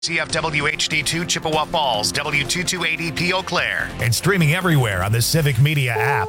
CFW HD2 Chippewa Falls, W228EP Eau Claire, and streaming everywhere on the Civic Media app.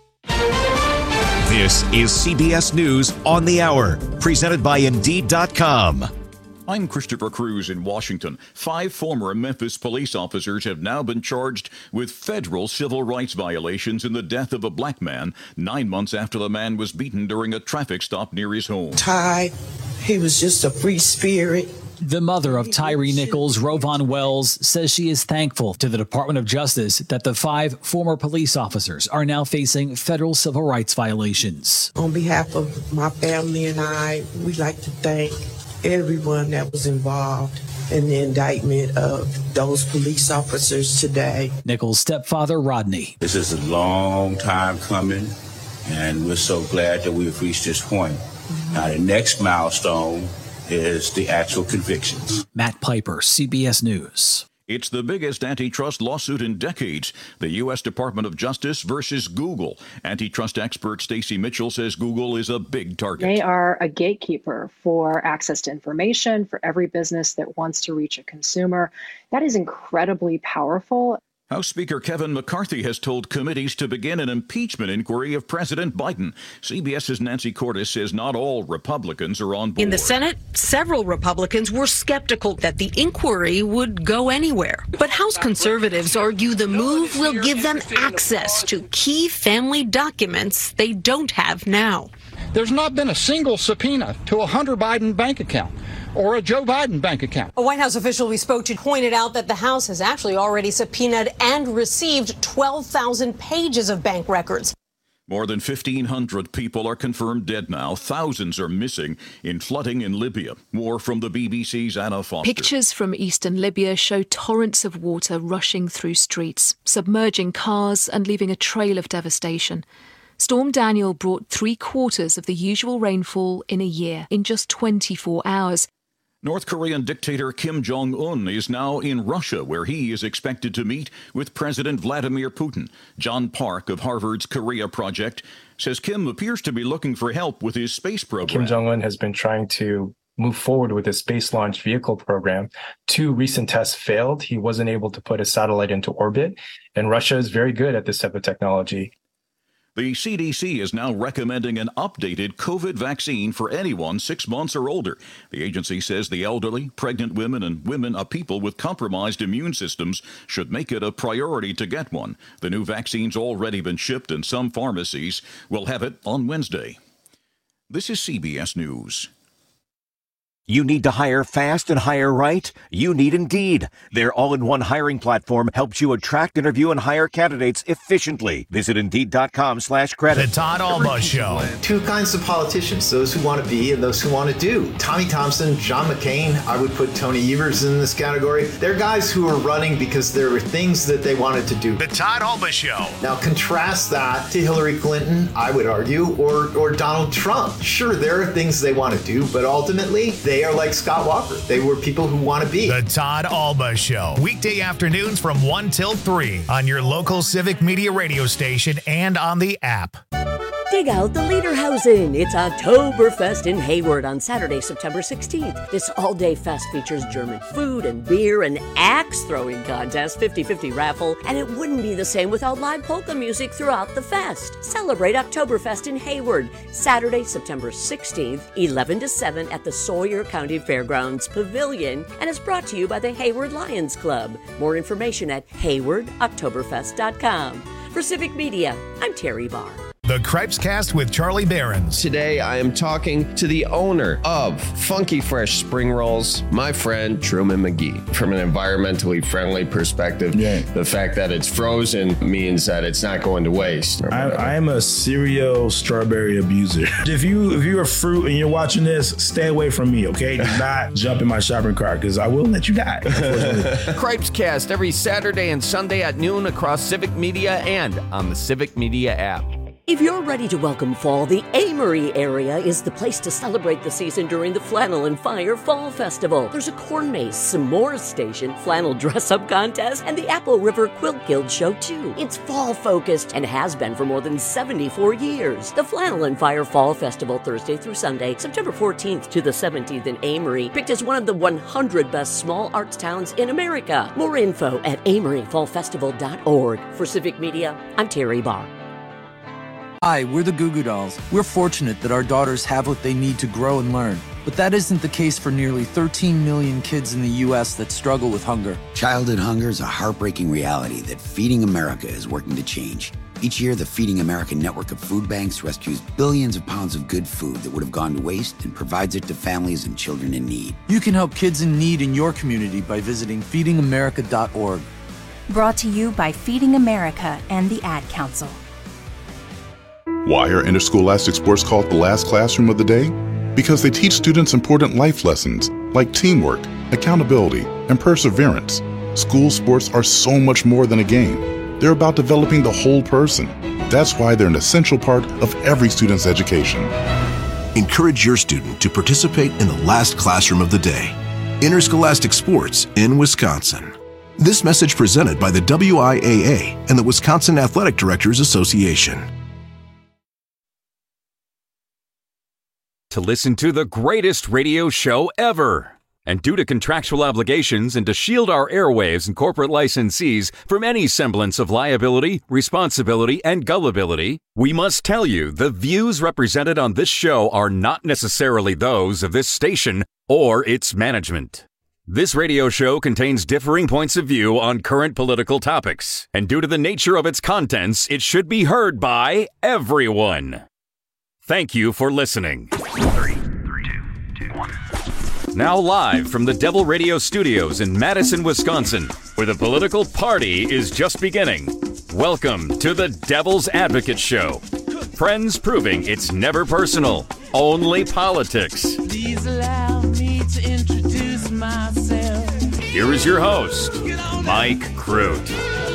This is CBS News on the Hour, presented by Indeed.com. I'm Christopher Cruz in Washington. 5 former Memphis police officers have now been charged with federal civil rights violations in the death of a black man 9 months after the man was beaten during a traffic stop near his home. Ty, he was just a free spirit. The mother of Tyree Nichols, Rovon Wells, says she is thankful to the Department of Justice that the 5 former police officers are now facing federal civil rights violations. On behalf of my family and I, we'd like to thank everyone that was involved in the indictment of those police officers today. Nichols' stepfather, Rodney. This is a long time coming, and we're so glad that we've reached this point. Now, the next milestone is the actual convictions. Matt Piper, CBS News. It's the biggest antitrust lawsuit in decades. The U.S. Department of Justice versus Google. Antitrust expert Stacey Mitchell says Google is a big target. They are a gatekeeper for access to information for every business that wants to reach a consumer. That is incredibly powerful. House Speaker Kevin McCarthy has told committees to begin an impeachment inquiry of President Biden. CBS's Nancy Cordes says not all Republicans are on board. In the Senate, several Republicans were skeptical that the inquiry would go anywhere. But House conservatives argue the move will give them access to key family documents they don't have now. There's not been a single subpoena to a Hunter Biden bank account or a Joe Biden bank account. A White House official we spoke to pointed out that the House has actually already subpoenaed and received 12,000 pages of bank records. More than 1,500 people are confirmed dead now. Thousands are missing in flooding in Libya. More from the BBC's Anna Foster. Pictures from eastern Libya show torrents of water rushing through streets, submerging cars and leaving a trail of devastation. Storm Daniel brought 3/4 of the usual rainfall in a year in just 24 hours. North Korean dictator Kim Jong-un is now in Russia, where he is expected to meet with President Vladimir Putin. John Park of Harvard's Korea Project says Kim appears to be looking for help with his space program. Kim Jong-un has been trying to move forward with his space launch vehicle program. 2 recent tests failed. He wasn't able to put a satellite into orbit, and Russia is very good at this type of technology. The CDC is now recommending an updated COVID vaccine for anyone 6 months or older. The agency says the elderly, pregnant women, and people with compromised immune systems should make it a priority to get one. The new vaccine's already been shipped, and some pharmacies will have it on Wednesday. This is CBS News. You need to hire fast and hire right? You need Indeed. Their all-in-one hiring platform helps you attract, interview, and hire candidates efficiently. Visit Indeed.com/credit. The Todd Alba Show. 2 kinds of politicians, those who want to be and those who want to do. Tommy Thompson, John McCain, I would put Tony Evers in this category. They're guys who are running because there were things that they wanted to do. The Todd Alba Show. Now contrast that to Hillary Clinton, I would argue, or Donald Trump. Sure, there are things they want to do, but ultimately, they are like Scott Walker. They were people who want to be. The Todd Alba Show. Weekday afternoons from 1 till 3 on your local Civic Media radio station and on the app. Dig out the Lederhausen. It's Oktoberfest in Hayward on Saturday, September 16th. This all-day fest features German food and beer, an axe-throwing contest, 50-50 raffle, and it wouldn't be the same without live polka music throughout the fest. Celebrate Oktoberfest in Hayward, Saturday, September 16th, 11 to 7 at the Sawyer County Fairgrounds Pavilion, and is brought to you by the Hayward Lions Club. More information at haywardoktoberfest.com. For Civic Media, I'm Terry Barr. The Cripes Cast with Charlie Behrens. Today, I am talking to the owner of Funky Fresh Spring Rolls, my friend Truman McGee. From an environmentally friendly perspective, the fact that it's frozen means that it's not going to waste. I am a serial strawberry abuser. If you're a fruit and you're watching this, stay away from me, okay? Do not jump in my shopping cart because I will let you die. Cripes Cast every Saturday and Sunday at noon across Civic Media and on the Civic Media app. If you're ready to welcome fall, the Amory area is the place to celebrate the season during the Flannel and Fire Fall Festival. There's a corn maze, s'mores station, flannel dress-up contest, and the Apple River Quilt Guild show, too. It's fall-focused and has been for more than 74 years. The Flannel and Fire Fall Festival, Thursday through Sunday, September 14th to the 17th in Amory, picked as one of the 100 best small arts towns in America. More info at amoryfallfestival.org. For Civic Media, I'm Terry Barr. Hi, we're the Goo Goo Dolls. We're fortunate that our daughters have what they need to grow and learn. But that isn't the case for nearly 13 million kids in the U.S. that struggle with hunger. Childhood hunger is a heartbreaking reality that Feeding America is working to change. Each year, the Feeding America network of food banks rescues billions of pounds of good food that would have gone to waste and provides it to families and children in need. You can help kids in need in your community by visiting feedingamerica.org. Brought to you by Feeding America and the Ad Council. Why are interscholastic sports called the last classroom of the day? Because they teach students important life lessons like teamwork, accountability, and perseverance. School sports are so much more than a game. They're about developing the whole person. That's why they're an essential part of every student's education. Encourage your student to participate in the last classroom of the day. Interscholastic sports in Wisconsin. This message presented by the WIAA and the Wisconsin Athletic Directors Association. To listen to the greatest radio show ever. And due to contractual obligations and to shield our airwaves and corporate licensees from any semblance of liability, responsibility, and gullibility, we must tell you the views represented on this show are not necessarily those of this station or its management. This radio show contains differing points of view on current political topics, and due to the nature of its contents, it should be heard by everyone. Thank you for listening. 3, 2, 1. Now live from the Devil Radio Studios in Madison, Wisconsin, where the political party is just beginning. Welcome to the Devil's Advocate Show. Friends proving it's never personal, only politics. Please allow me to introduce myself. Here is your host, Mike Crute.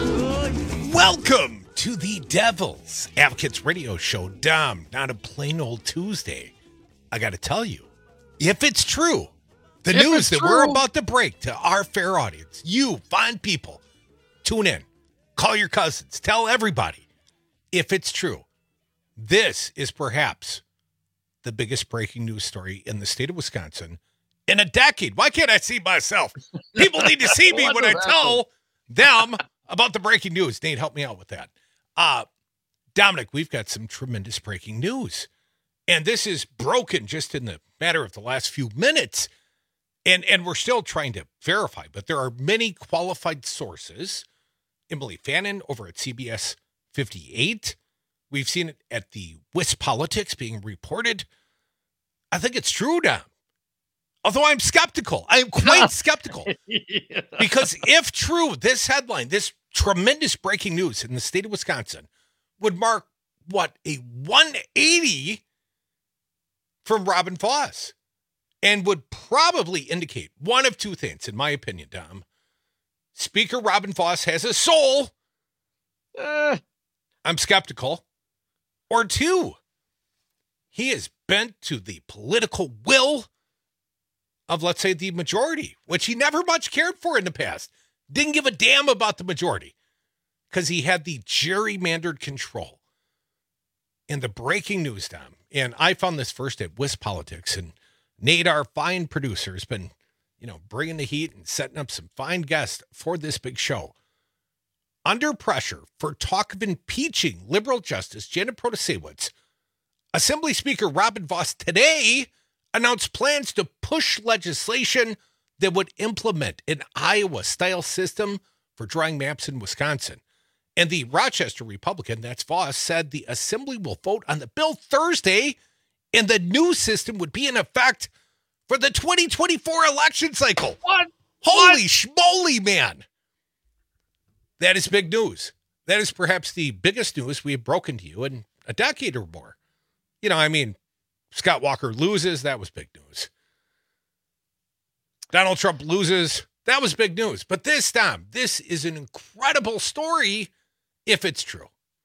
Welcome to the Devil's Advocates Radio Show. Dumb, not a plain old Tuesday. I got to tell you, if it's true, the news that we're about to break to our fair audience, you fine people, tune in, call your cousins, tell everybody. If it's true, this is perhaps the biggest breaking news story in the state of Wisconsin in a decade. Why can't I see myself? People need to see me when I tell them about the breaking news. Nate, help me out with that. Dominic, we've got some tremendous breaking news. And this is broken just in the matter of the last few minutes. And we're still trying to verify, but there are many qualified sources. Emily Fannin over at CBS 58. We've seen it at the WisPolitics being reported. I think it's true, Dom. Although I'm skeptical. I am quite skeptical. Yeah. Because if true, this headline, this tremendous breaking news in the state of Wisconsin would mark, what, a 180 from Robin Vos, and would probably indicate one of two things, in my opinion, Dom. Speaker Robin Vos has a soul. I'm skeptical. Or two, he is bent to the political will of, let's say, the majority, which he never much cared for in the past. Didn't give a damn about the majority because he had the gerrymandered control. And the breaking news, Dom, and I found this first at WisPolitics, and Nate, our fine producer, has been, bringing the heat and setting up some fine guests for this big show. Under pressure for talk of impeaching liberal Justice Janet Protasewicz, Assembly Speaker Robin Vos today announced plans to push legislation that would implement an Iowa-style system for drawing maps in Wisconsin. And the Rochester Republican, that's Vos, said the Assembly will vote on the bill Thursday, and the new system would be in effect for the 2024 election cycle. What? Holy schmoly, man. That is big news. That is perhaps the biggest news we have broken to you in a decade or more. Scott Walker loses. That was big news. Donald Trump loses. That was big news. But this time, this is an incredible story if it's true.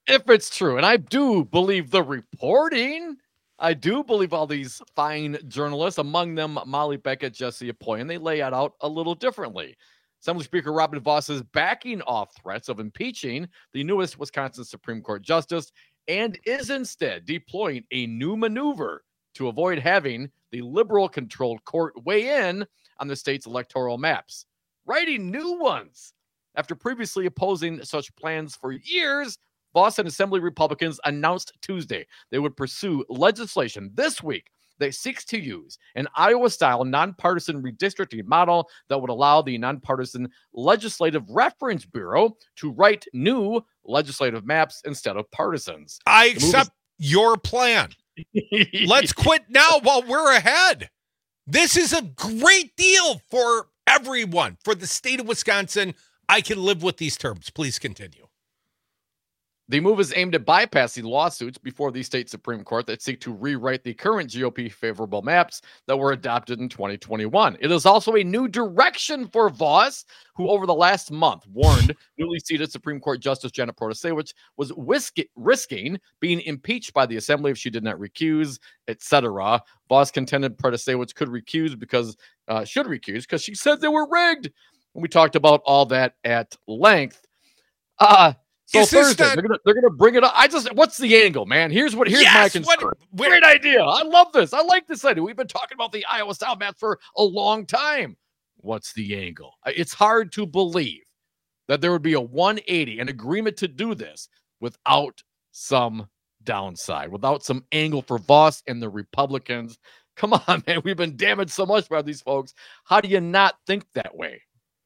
If it's true, and I do believe the reporting, I do believe all these fine journalists, among them Molly Beckett, Jesse Apoy, and they lay it out a little differently. Assembly Speaker Robin Vos is backing off threats of impeaching the newest Wisconsin Supreme Court justice and is instead deploying a new maneuver to avoid having the liberal-controlled court weigh in on the state's electoral maps, writing new ones. After previously opposing such plans for years, Vos and Assembly Republicans announced Tuesday they would pursue legislation this week that seeks to use an Iowa-style nonpartisan redistricting model that would allow the Nonpartisan Legislative Reference Bureau to write new legislative maps instead of partisans. I accept your plan. Let's quit now while we're ahead. This is a great deal for everyone. For the state of Wisconsin, I can live with these terms. Please continue. The move is aimed at bypassing lawsuits before the state Supreme Court that seek to rewrite the current GOP favorable maps that were adopted in 2021. It is also a new direction for Vos, who over the last month warned newly seated Supreme Court Justice Janet Protasewicz was risking being impeached by the Assembly if she did not recuse, etc. Vos contended Protasewicz should recuse because she said they were rigged. And we talked about all that at length. So Thursday, they're gonna bring it up. What's the angle, man? Here's my concern. Great idea. I love this. I like this idea. We've been talking about the Iowa style map for a long time. What's the angle? It's hard to believe that there would be a 180, an agreement to do this without some downside, without some angle for Vos and the Republicans. Come on, man. We've been damaged so much by these folks. How do you not think that way?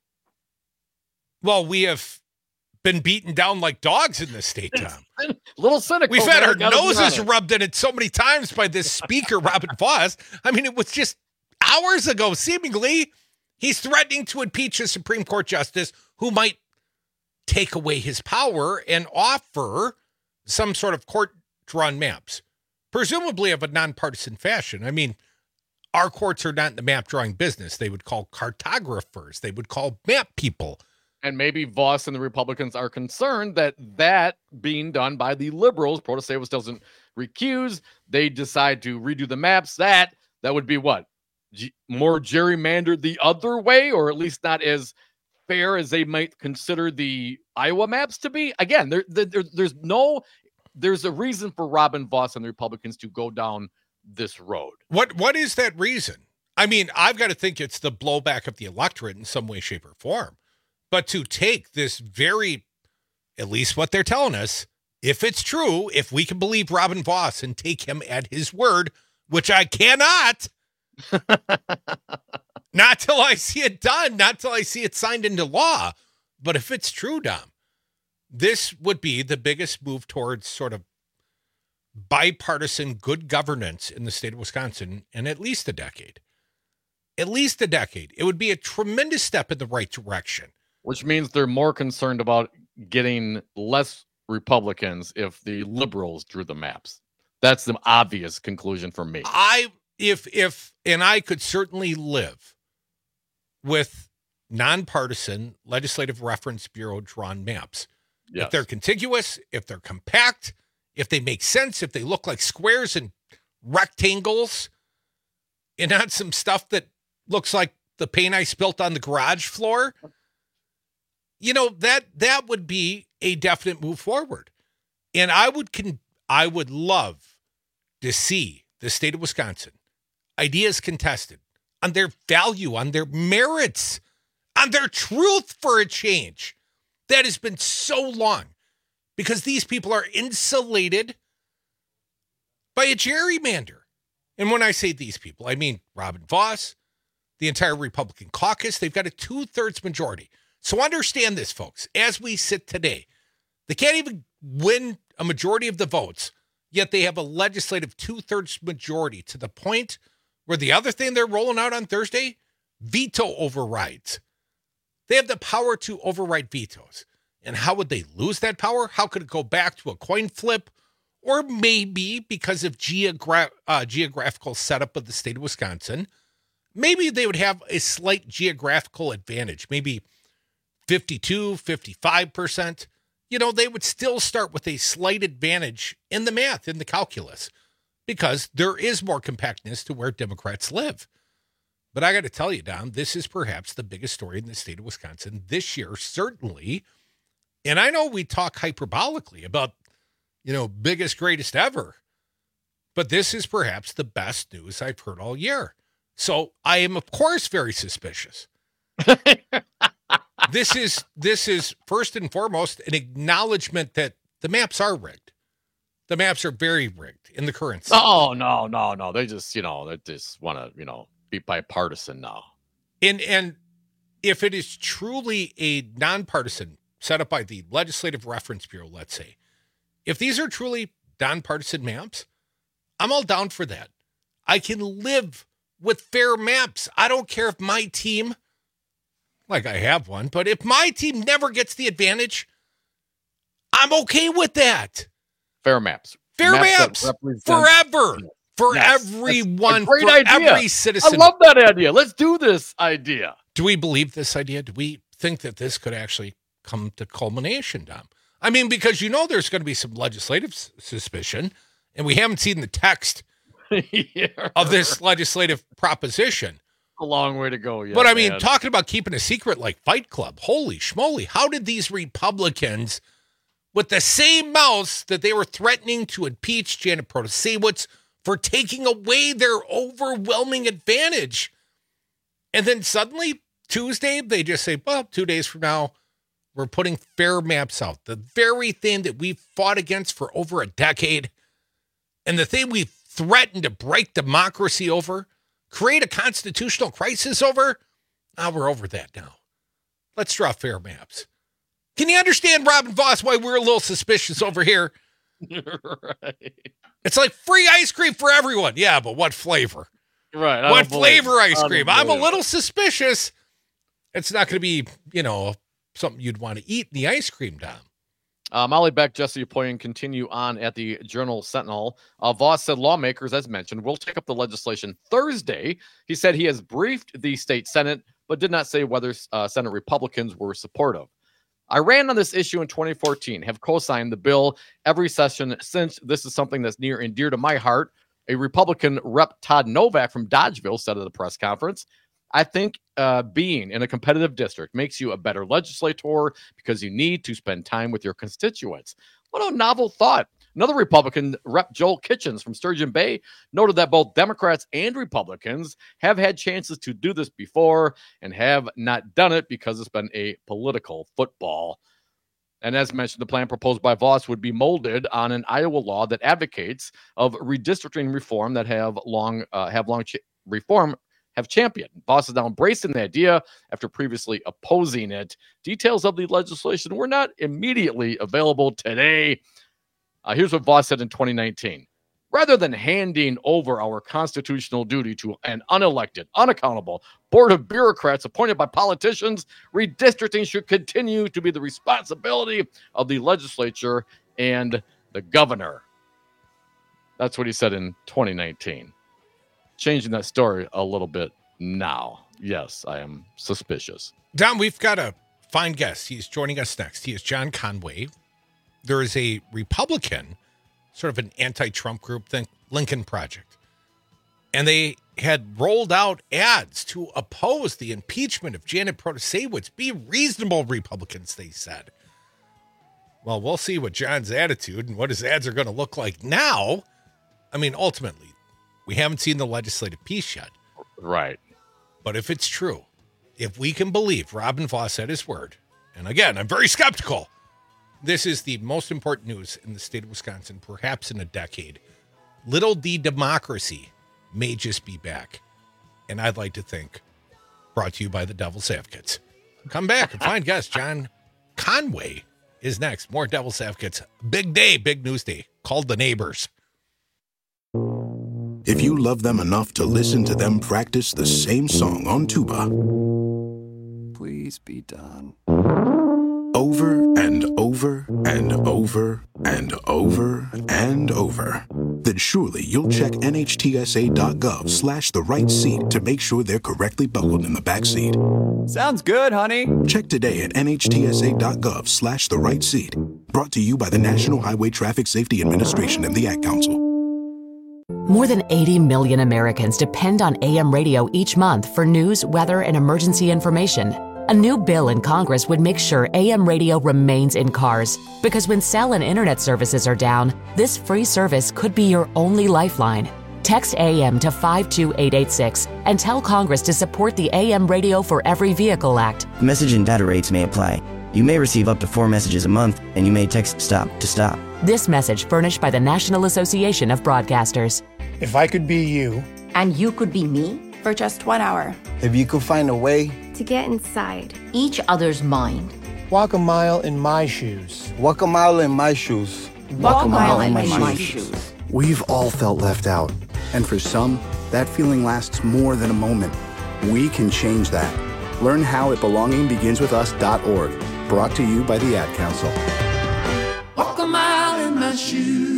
Well, we have been beaten down like dogs in this state, Tom. A little cynical. We've had our noses rubbed in it so many times by this speaker, Robin Vos. I mean, it was just hours ago, seemingly, he's threatening to impeach a Supreme Court justice who might take away his power and offer some sort of court-drawn maps, presumably of a nonpartisan fashion. I mean, our courts are not in the map-drawing business. They would call cartographers. They would call map people. And maybe Vos and the Republicans are concerned that being done by the liberals, Protasewicz doesn't recuse. They decide to redo the maps. That would be what? More gerrymandered the other way, or at least not as fair as they might consider the Iowa maps to be. Again, there's a reason for Robin Vos and the Republicans to go down this road. What is that reason? I mean, I've got to think it's the blowback of the electorate in some way, shape, or form. But to take this very, at least what they're telling us, if it's true, if we can believe Robin Vos and take him at his word, which I cannot, not till I see it done, not till I see it signed into law. But if it's true, Dom, this would be the biggest move towards sort of bipartisan good governance in the state of Wisconsin in at least a decade. At least a decade. It would be a tremendous step in the right direction. Which means they're more concerned about getting less Republicans if the liberals drew the maps. That's the obvious conclusion for me. And I could certainly live with nonpartisan Legislative Reference Bureau drawn maps. Yes. If they're contiguous, if they're compact, if they make sense, if they look like squares and rectangles, and not some stuff that looks like the paint I spilt on the garage floor. You know, that would be a definite move forward. And I would love to see the state of Wisconsin ideas contested on their value, on their merits, on their truth for a change. That has been so long because these people are insulated by a gerrymander. And when I say these people, I mean Robin Vos, the entire Republican caucus. They've got a 2/3 majority. So understand this, folks. As we sit today, they can't even win a majority of the votes, yet they have a legislative 2/3 majority to the point where the other thing they're rolling out on Thursday, veto overrides. They have the power to override vetoes. And how would they lose that power? How could it go back to a coin flip? Or maybe because of geographical setup of the state of Wisconsin, maybe they would have a slight geographical advantage, maybe 52, 55%. they would still start with a slight advantage in the math, in the calculus, because there is more compactness to where Democrats live. But I got to tell you, Dom, this is perhaps the biggest story in the state of Wisconsin this year, certainly. And I know we talk hyperbolically about, biggest, greatest ever, but this is perhaps the best news I've heard all year. So I am, of course, very suspicious. This is first and foremost an acknowledgement that the maps are rigged. The maps are very rigged in the current state. Oh, no. They just, they just want to, be bipartisan now. And if it is truly a nonpartisan set up by the Legislative Reference Bureau, let's say, if these are truly nonpartisan maps, I'm all down for that. I can live with fair maps. I don't care if my team, like I have one, but if my team never gets the advantage, I'm okay with that. Fair maps. Fair maps forever. For everyone, for every citizen. I love that idea. Let's do this idea. Do we believe this idea? Do we think that this could actually come to culmination, Dom? I mean, because there's going to be some legislative suspicion, and we haven't seen the text of this legislative proposition. A long way to go, yeah. But I mean, talking about keeping a secret like Fight Club, holy schmoly, how did these Republicans, with the same mouths that they were threatening to impeach Janet Protasewicz for taking away their overwhelming advantage, and then suddenly Tuesday they just say, well, 2 days from now we're putting fair maps out, the very thing that we've fought against for over a decade, and the thing we've threatened to break democracy over, create a constitutional crisis over. We're over that now. Let's draw fair maps. Can you understand, Robin Voss, why we're a little suspicious over here? Right. It's like free ice cream for everyone. Yeah, but what flavor? Right. What flavor ice cream? I'm a little suspicious. It's not going to be, something you'd want to eat in the ice cream, Dom. Molly Beck, Jesse Apoyan continue on at the Journal Sentinel. Voss said lawmakers, as mentioned, will take up the legislation Thursday. He said he has briefed the state Senate, but did not say whether Senate Republicans were supportive. I ran on this issue in 2014, have co-signed the bill every session since. This is something that's near and dear to my heart. A Republican Rep. Todd Novak from Dodgeville said at a press conference, I think being in a competitive district makes you a better legislator because you need to spend time with your constituents. What a novel thought. Another Republican, Rep. Joel Kitchens from Sturgeon Bay, noted that both Democrats and Republicans have had chances to do this before and have not done it because it's been a political football. And as mentioned, the plan proposed by Voss would be molded on an Iowa law that advocates of redistricting reform that have championed. Voss is now embracing the idea after previously opposing it. Details of the legislation were not immediately available today. Here's what Voss said in 2019. Rather than handing over our constitutional duty to an unelected, unaccountable board of bureaucrats appointed by politicians, redistricting should continue to be the responsibility of the legislature and the governor. That's what he said in 2019. Changing that story a little bit now. Yes, I am suspicious. Don, we've got a fine guest. He's joining us next. He is John Conway. There is a Republican, sort of an anti-Trump group, think Lincoln Project. And they had rolled out ads to oppose the impeachment of Janet Protasewicz. Be reasonable, Republicans, they said. Well, we'll see what John's attitude and what his ads are going to look like now. I mean, ultimately, we haven't seen the legislative piece yet. Right. But if it's true, if we can believe Robin Voss at his word, and again, I'm very skeptical, this is the most important news in the state of Wisconsin, perhaps in a decade. Little D democracy may just be back. And I'd like to think brought to you by the Devil's Advocates. Come back and find guest John Conway is next. More Devil's Advocates. Big day, big news day. Called the neighbors. If you love them enough to listen to them practice the same song on tuba, please be done. Over and over and over and over and over, then surely you'll check NHTSA.gov/the right seat to make sure they're correctly buckled in the back seat. Sounds good, honey. Check today at NHTSA.gov/the right seat. Brought to you by the National Highway Traffic Safety Administration and the Ad Council. More than 80 million Americans depend on AM radio each month for news, weather, and emergency information. A new bill in Congress would make sure AM radio remains in cars, because when cell and internet services are down, this free service could be your only lifeline. Text AM to 52886 and tell Congress to support the AM Radio for Every Vehicle Act. Message and data rates may apply. You may receive up to 4 messages a month, and you may text STOP to stop. This message furnished by the National Association of Broadcasters. If I could be you. And you could be me for just 1 hour. If you could find a way to get inside each other's mind. Walk a mile in my shoes. Walk a mile in my shoes. Walk a mile in my shoes. We've all felt left out. And for some, that feeling lasts more than a moment. We can change that. Learn how at belongingbeginswithus.org. Brought to you by the Ad Council. Walk a mile in my shoes.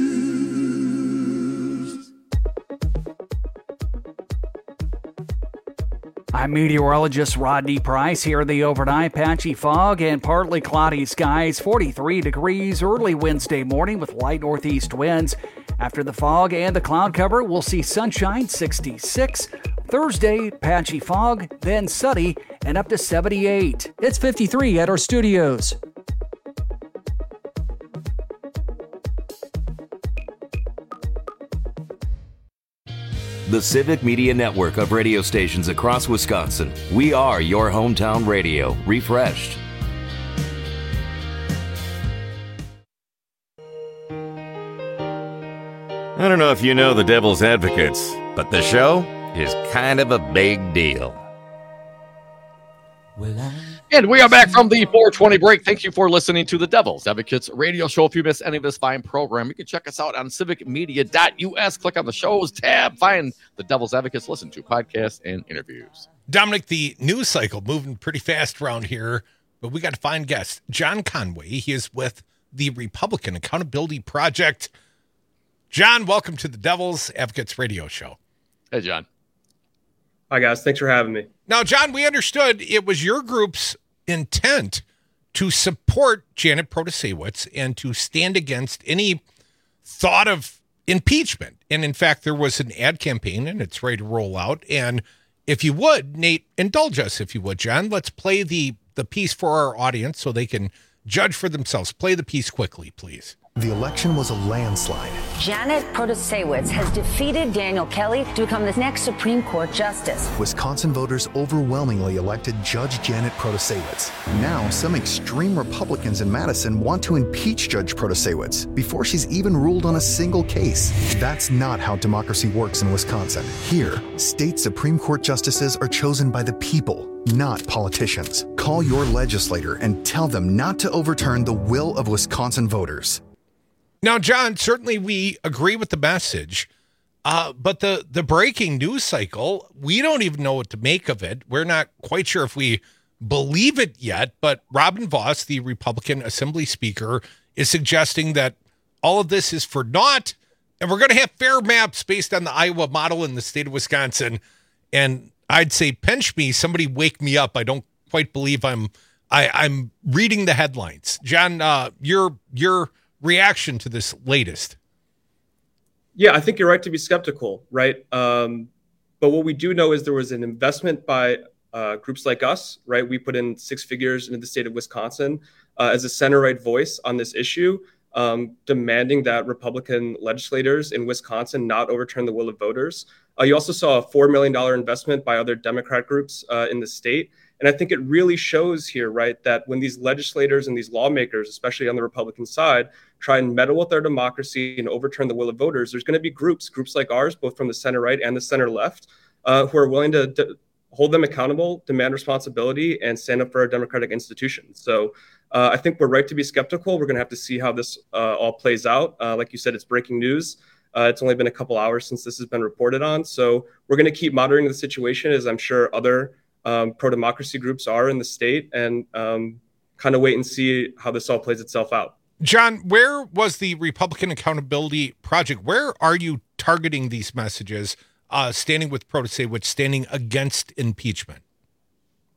I'm meteorologist Rodney Price. Here, the overnight patchy fog and partly cloudy skies, 43 degrees early Wednesday morning with light northeast winds. After the fog and the cloud cover, we'll see sunshine, 66. Thursday, patchy fog, then sunny, and up to 78. It's 53 at our studios. The Civic Media Network of radio stations across Wisconsin. We are your hometown radio, refreshed. I don't know if you know the Devil's Advocates, but the show is kind of a big deal. And we are back from the 420 break. Thank you for listening to the Devil's Advocates radio show. If you missed any of this fine program, you can check us out on civicmedia.us. Click on the shows tab, find the Devil's Advocates, listen to podcasts and interviews. Dominic, the news cycle moving pretty fast around here, but we got to find guests. John Conway, he is with the Republican Accountability Project. John, welcome to the Devil's Advocates radio show. Hey, John. Hi, guys. Thanks for having me. Now, John, we understood it was your group's intent to support Janet Protasewicz and to stand against any thought of impeachment. And in fact, there was an ad campaign and it's ready to roll out. And if you would, Nate, indulge us, if you would, John. Let's play the piece for our audience so they can judge for themselves. Play the piece quickly, please. The election was a landslide. Janet Protasewicz has defeated Daniel Kelly to become the next Supreme Court justice. Wisconsin voters overwhelmingly elected Judge Janet Protasewicz. Now, some extreme Republicans in Madison want to impeach Judge Protasewicz before she's even ruled on a single case. That's not how democracy works in Wisconsin. Here, state Supreme Court justices are chosen by the people, not politicians. Call your legislator and tell them not to overturn the will of Wisconsin voters. Now, John, certainly we agree with the message, but the breaking news cycle, we don't even know what to make of it. We're not quite sure if we believe it yet, but Robin Vos, the Republican Assembly Speaker, is suggesting that all of this is for naught, and we're going to have fair maps based on the Iowa model in the state of Wisconsin. And I'd say, pinch me, somebody wake me up. I don't quite believe I'm reading the headlines. John, your reaction to this latest? Yeah, I think you're right to be skeptical, right? But what we do know is there was an investment by groups like us, right? We put in 6 figures into the state of Wisconsin as a center-right voice on this issue, demanding that Republican legislators in Wisconsin not overturn the will of voters. You also saw a $4 million investment by other Democrat groups in the state. And I think it really shows here, right, that when these legislators and these lawmakers, especially on the Republican side, try and meddle with our democracy and overturn the will of voters, there's going to be groups like ours, both from the center right and the center left, who are willing to hold them accountable, demand responsibility, and stand up for our democratic institutions. So I think we're right to be skeptical. We're going to have to see how this all plays out. Like you said, it's breaking news. It's only been a couple hours since this has been reported on. So we're going to keep monitoring the situation, as I'm sure other pro-democracy groups are in the state, and kind of wait and see how this all plays itself out. John, where was the Republican Accountability Project? Where are you targeting these messages, standing with Protasewicz, standing against impeachment?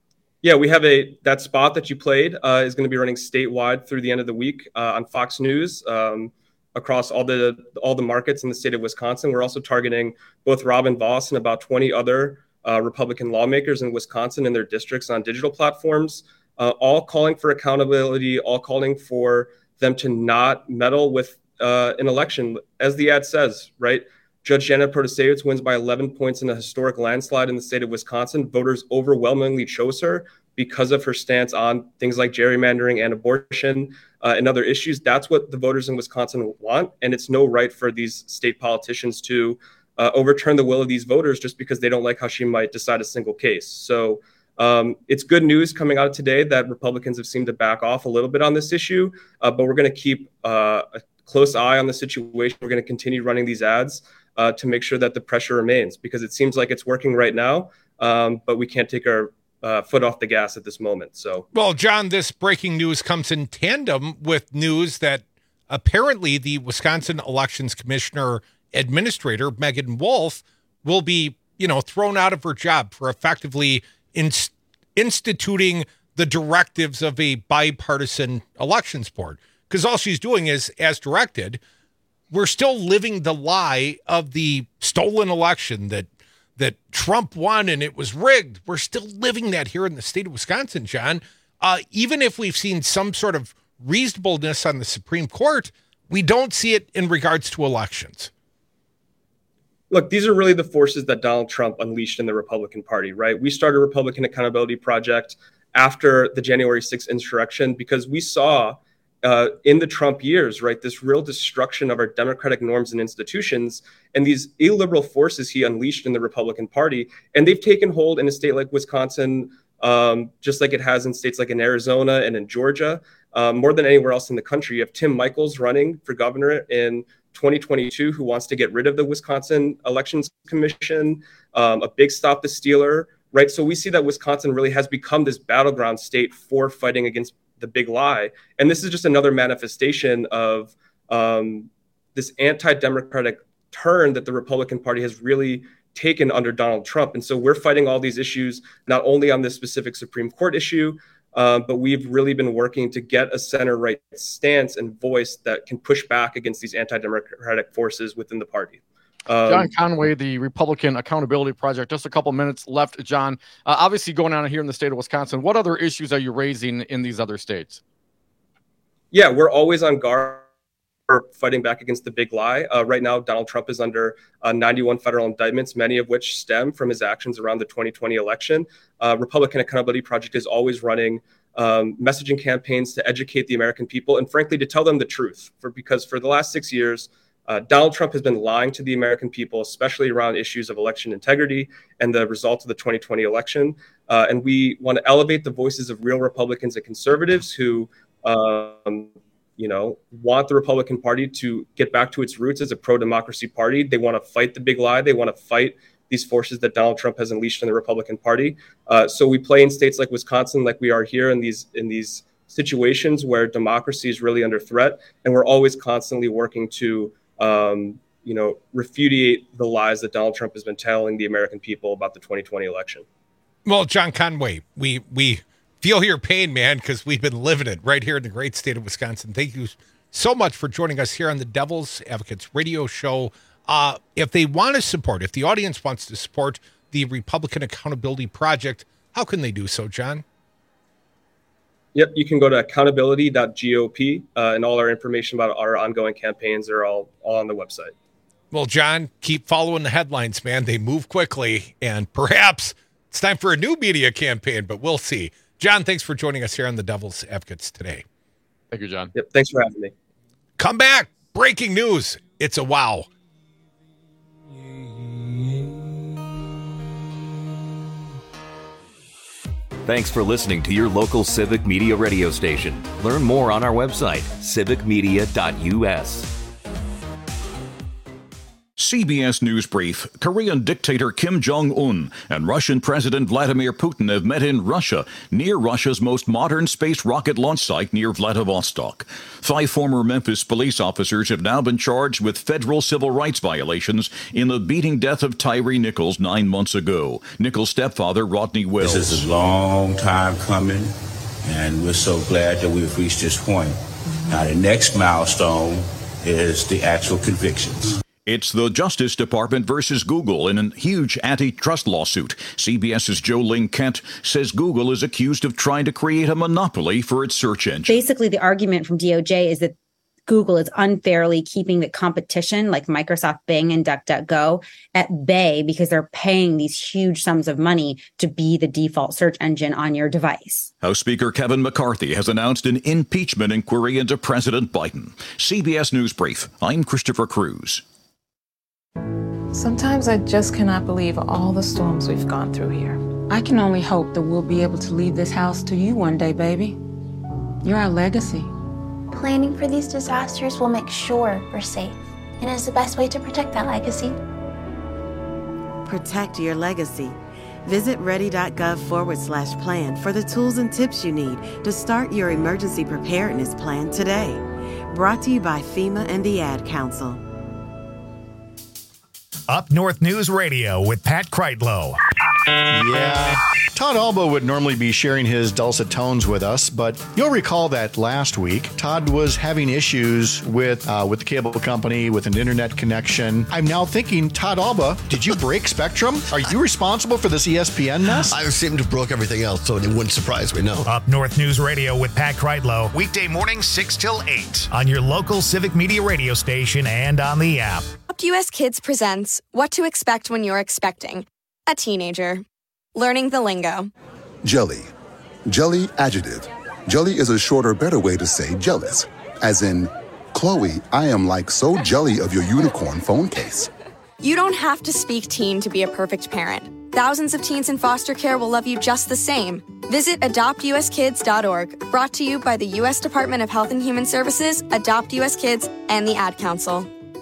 Yeah, we have that spot that you played is going to be running statewide through the end of the week on Fox News across all the markets in the state of Wisconsin. We're also targeting both Robin Vos and about 20 other Republican lawmakers in Wisconsin and their districts on digital platforms, all calling for accountability, all calling for them to not meddle with an election. As the ad says, right? Judge Janet Protasiewicz wins by 11 points in a historic landslide in the state of Wisconsin. Voters overwhelmingly chose her because of her stance on things like gerrymandering and abortion and other issues. That's what the voters in Wisconsin want. And it's no right for these state politicians to overturn the will of these voters just because they don't like how she might decide a single case. So it's good news coming out of today that Republicans have seemed to back off a little bit on this issue, but we're going to keep a close eye on the situation. We're going to continue running these ads to make sure that the pressure remains, because it seems like it's working right now, but we can't take our foot off the gas at this moment. So, well, John, this breaking news comes in tandem with news that apparently the Wisconsin Elections Commissioner Administrator Megan Wolf will be, thrown out of her job for effectively instituting the directives of a bipartisan elections board. Because all she's doing is, as directed, we're still living the lie of the stolen election that Trump won and it was rigged. We're still living that here in the state of Wisconsin, John. Even if we've seen some sort of reasonableness on the Supreme Court, we don't see it in regards to elections. Look, these are really the forces that Donald Trump unleashed in the Republican Party, right? We started a Republican Accountability Project after the January 6th insurrection because we saw in the Trump years, right, this real destruction of our democratic norms and institutions and these illiberal forces he unleashed in the Republican Party. And they've taken hold in a state like Wisconsin, just like it has in states like in Arizona and in Georgia, more than anywhere else in the country. You have Tim Michels running for governor in 2022 who wants to get rid of the Wisconsin Elections Commission, a big Stop the Stealer, right? So we see that Wisconsin really has become this battleground state for fighting against the big lie. And this is just another manifestation of this anti-democratic turn that the Republican Party has really taken under Donald Trump. And so we're fighting all these issues, not only on this specific Supreme Court issue, but we've really been working to get a center-right stance and voice that can push back against these anti-democratic forces within the party. John Conway, the Republican Accountability Project. Just a couple minutes left, John. Obviously going on here in the state of Wisconsin, what other issues are you raising in these other states? Yeah, we're always on guard for fighting back against the big lie. Right now, Donald Trump is under 91 federal indictments, many of which stem from his actions around the 2020 election. Republican Accountability Project is always running messaging campaigns to educate the American people and, frankly, to tell them the truth. Because for the last 6 years, Donald Trump has been lying to the American people, especially around issues of election integrity and the results of the 2020 election. And we want to elevate the voices of real Republicans and conservatives who, want the Republican Party to get back to its roots as a pro-democracy party. They want to fight the big lie. They want to fight these forces that Donald Trump has unleashed in the Republican Party. So we play in states like Wisconsin, like we are here in these situations where democracy is really under threat. And we're always constantly working to repudiate the lies that Donald Trump has been telling the American people about the 2020 election. Well, John Conway, we feel your pain, man, because we've been living it right here in the great state of Wisconsin. Thank you so much for joining us here on the Devil's Advocates radio show. If they want to support, if the audience wants to support the Republican Accountability Project, how can they do so, John? Yep, you can go to accountability.gop, and all our information about our ongoing campaigns are all on the website. Well, John, keep following the headlines, man. They move quickly, and perhaps it's time for a new media campaign, but we'll see. John, thanks for joining us here on the Devil's Advocates today. Thank you, John. Yep, thanks for having me. Come back. Breaking news. It's a wow. Thanks for listening to your local Civic Media radio station. Learn more on our website, civicmedia.us. CBS News Brief. Korean dictator Kim Jong-un and Russian President Vladimir Putin have met in Russia, near Russia's most modern space rocket launch site near Vladivostok. 5 former Memphis police officers have now been charged with federal civil rights violations in the beating death of Tyree Nichols 9 months ago. Nichols' stepfather, Rodney Wells. This is a long time coming, and we're so glad that we've reached this point. Now, the next milestone is the actual convictions. It's the Justice Department versus Google in a huge antitrust lawsuit. CBS's Jo Ling Kent says Google is accused of trying to create a monopoly for its search engine. Basically, the argument from DOJ is that Google is unfairly keeping the competition like Microsoft Bing and DuckDuckGo at bay because they're paying these huge sums of money to be the default search engine on your device. House Speaker Kevin McCarthy has announced an impeachment inquiry into President Biden. CBS News Brief. I'm Christopher Cruz. Sometimes I just cannot believe all the storms we've gone through here. I can only hope that we'll be able to leave this house to you one day, baby. You're our legacy. Planning for these disasters will make sure we're safe, and is the best way to protect that legacy. Protect your legacy. Visit ready.gov/plan for the tools and tips you need to start your emergency preparedness plan today. Brought to you by FEMA and the Ad Council. Up North News Radio with Pat Kreitlow. Yeah. Todd Alba would normally be sharing his dulcet tones with us, but you'll recall that last week, Todd was having issues with the cable company, with an internet connection. I'm now thinking, Todd Alba, did you break Spectrum? Are you responsible for this ESPN mess? I seem to have broke everything else, so it wouldn't surprise me, no. Up North News Radio with Pat Kreitlow, weekday mornings 6 till 8 on your local Civic Media radio station and on the app. Adopt US Kids presents What to Expect When You're Expecting a Teenager. Learning the lingo. Jelly. Jelly adjective. Jelly is a shorter, better way to say jealous. As in, Chloe, I am like so jelly of your unicorn phone case. You don't have to speak teen to be a perfect parent. Thousands of teens in foster care will love you just the same. Visit adoptuskids.org. Brought to you by the U.S. Department of Health and Human Services, Adopt U.S. Kids, and the Ad Council.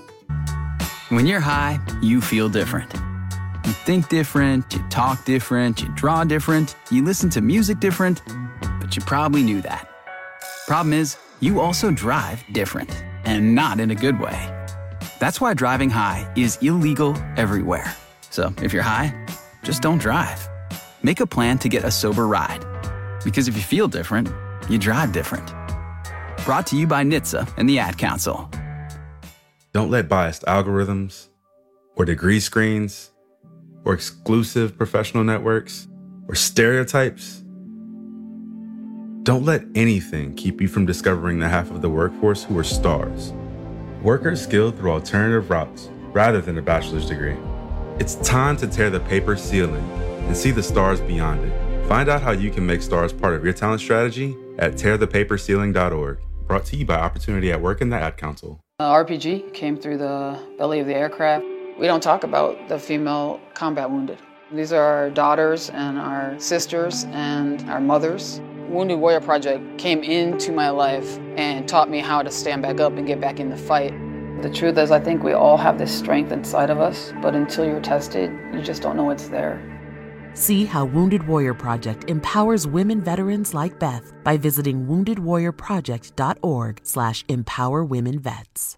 When you're high, you feel different. You think different, you talk different, you draw different, you listen to music different, but you probably knew that. Problem is, you also drive different, and not in a good way. That's why driving high is illegal everywhere. So if you're high, just don't drive. Make a plan to get a sober ride. Because if you feel different, you drive different. Brought to you by NHTSA and the Ad Council. Don't let biased algorithms or degree screens or exclusive professional networks, or stereotypes. Don't let anything keep you from discovering the half of the workforce who are stars. Workers skilled through alternative routes rather than a bachelor's degree. It's time to tear the paper ceiling and see the stars beyond it. Find out how you can make stars part of your talent strategy at tearthepaperceiling.org. Brought to you by Opportunity at Work and the Ad Council. RPG came through the belly of the aircraft. We don't talk about the female combat wounded. These are our daughters and our sisters and our mothers. Wounded Warrior Project came into my life and taught me how to stand back up and get back in the fight. The truth is, I think we all have this strength inside of us, but until you're tested, you just don't know it's there. See how Wounded Warrior Project empowers women veterans like Beth by visiting woundedwarriorproject.org/empowerwomenvets.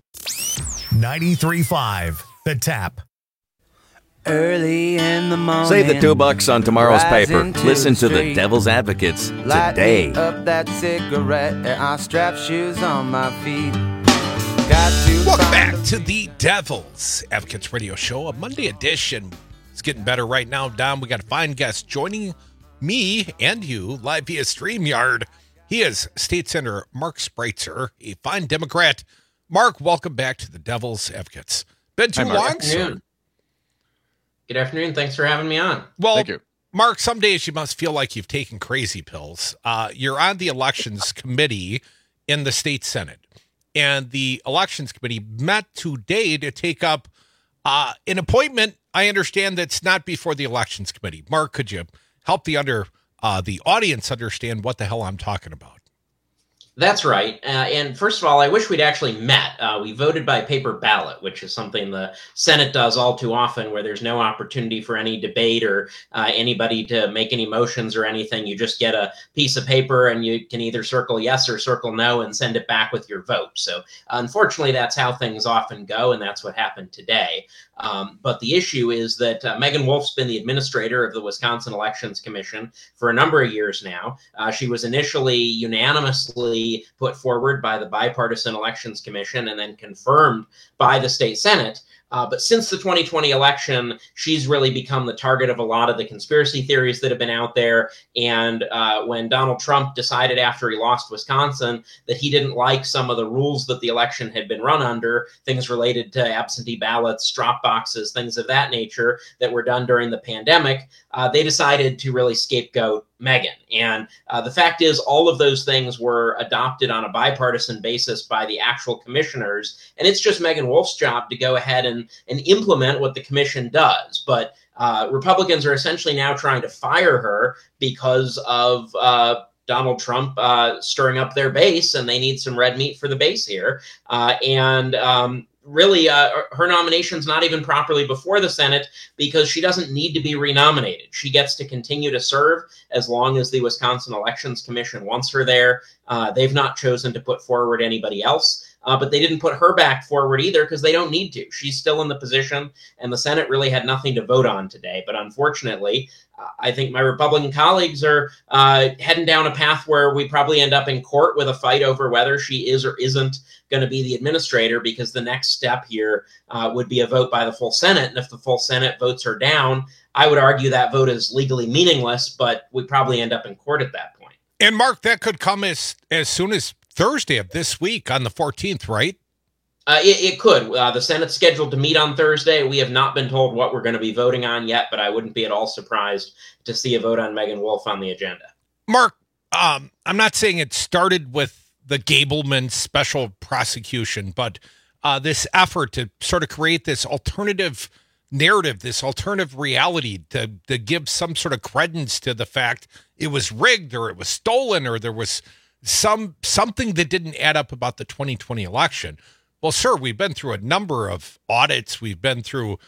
93.5 The Tap. Early in the morning. Save the $2 on tomorrow's paper. Listen to the Devil's Advocates today. Light up that cigarette and I strap shoes on my feet. Welcome back to the Devil's Advocates Radio Show, a Monday edition. It's getting better right now, Dom. We got a fine guest joining me and you live via StreamYard. He is State Senator Mark Spreitzer, a fine Democrat. Mark, welcome back to the Devil's Advocates. Been too long, sir? Good afternoon. Thanks for having me on. Well, thank you. Mark, some days you must feel like you've taken crazy pills. You're on the Elections Committee in the State Senate, and the Elections Committee met today to take up an appointment. I understand that's not before the Elections Committee. Mark, could you help the audience understand what the hell I'm talking about? That's right. And first of all, I wish we'd actually met. We voted by paper ballot, which is something the Senate does all too often, where there's no opportunity for any debate or anybody to make any motions or anything. You just get a piece of paper and you can either circle yes or circle no and send it back with your vote. So unfortunately, that's how things often go, and that's what happened today. But the issue is that Megan Wolf's been the administrator of the Wisconsin Elections Commission for a number of years now. She was initially unanimously put forward by the Bipartisan Elections Commission and then confirmed by the state Senate. But since the 2020 election, she's really become the target of a lot of the conspiracy theories that have been out there. And when Donald Trump decided after he lost Wisconsin that he didn't like some of the rules that the election had been run under, things related to absentee ballots, drop boxes, things of that nature that were done during the pandemic, they decided to really scapegoat Megan. And the fact is, all of those things were adopted on a bipartisan basis by the actual commissioners. And it's just Megan Wolf's job to go ahead and implement what the commission does. But Republicans are essentially now trying to fire her because of Donald Trump stirring up their base, and they need some red meat for the base here. Really, her nomination's not even properly before the Senate because she doesn't need to be renominated. She gets to continue to serve as long as the Wisconsin Elections Commission wants her there. They've not chosen to put forward anybody else. But they didn't put her back forward either because they don't need to. She's still in the position, and the Senate really had nothing to vote on today. But unfortunately, I think my Republican colleagues are heading down a path where we probably end up in court with a fight over whether she is or isn't going to be the administrator, because the next step here would be a vote by the full Senate. And if the full Senate votes her down, I would argue that vote is legally meaningless, but we probably end up in court at that point. And Mark, that could come as soon as Thursday of this week on the 14th, right? It could. The Senate's scheduled to meet on Thursday. We have not been told what we're going to be voting on yet, but I wouldn't be at all surprised to see a vote on Megan Wolf on the agenda. Mark, I'm not saying it started with the Gableman special prosecution, but this effort to sort of create this alternative narrative, this alternative reality to give some sort of credence to the fact it was rigged or it was stolen or there was something that didn't add up about the 2020 election. Well, sir, we've been through a number of audits. We've been through,